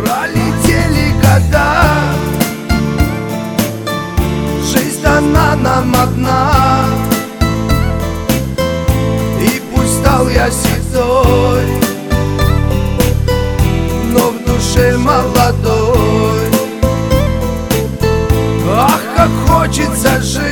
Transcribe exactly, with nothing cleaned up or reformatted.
Пролетели года, жизнь дана нам одна. И пусть стал я седой, но в душе молодой. Ах, как хочется жить